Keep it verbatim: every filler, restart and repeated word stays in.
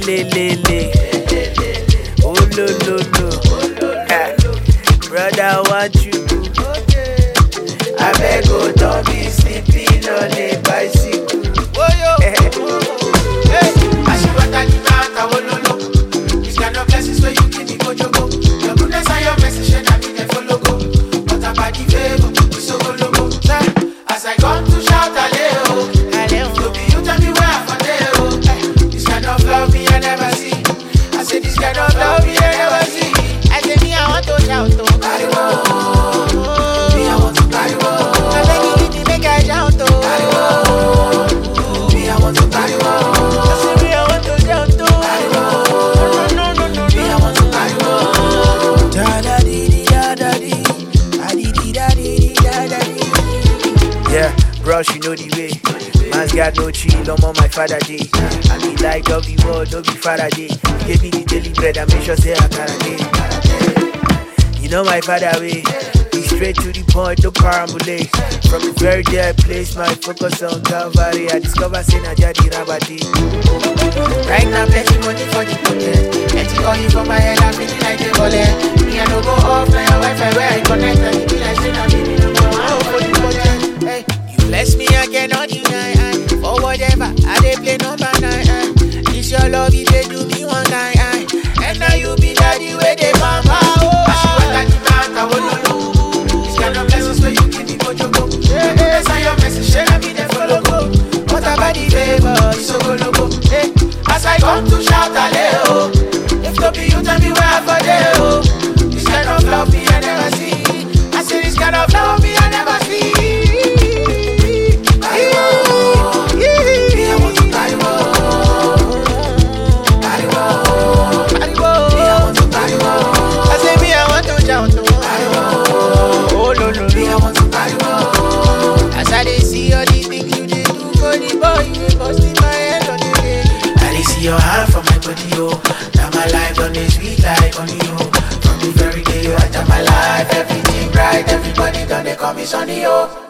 le le le. Oh lo lo lo. Ah. Brother, what you do? I beg go, don't be sleeping on a bicycle. Oh yo. Hey. I see what I need out, I will know. These kind of blessings where you give me go jogo. Your goodness and your message, and I mean they follow go. But about the favor, we so go logo. As I come to shout Aleo, to be you tell me where I'm from there. This kind of love me I never see. I say this kind of love me I never see. I say me I want to shout to carry on. Me I want to carry on. I beg you give me make I shout to carry on. Me I want to carry on. I say me I want to shout to carry on. No no no no. Me I want to carry on. Da da di di da da di, da di di da di di da da di. Yeah, bros, you know the way. Man's got no chill, I'm on my father day. I be like of the world, no be father day. Give me the daily bread, I make sure say I can day. You know my father way. Be straight to the point, no parambulate. From the very day I place my focus on Calvary, I discover sin I jadi rabadi. Right now, plenty money for the pocket. Plenty money for my head, I'm feeling like a bullet. Me I no go off, like a Wi-Fi where I connect. And it be like saying I'm feeling no more. I hope for the pocket. Hey, you bless me, I cannot deny. I, for whatever, I dey play number nine. I, it's your love, it dey do me one kind. I, and now you be daddy where they mama. Oh, I see what I demand, I will know. This kind of blessings where you give me go jogo. Yeah, yeah, say your message, share me the follow go. What about the favor, it's so go logo. Hey, as I come to shout Aleo, if to be you tell me where I for there. Oh, this kind of love me I never see. I say this kind of love me I never see. Your hand from my body, yo. Now my life done is sweet like on you. From the very day you enter my life, everything bright, everybody done they call me Sonny, yo.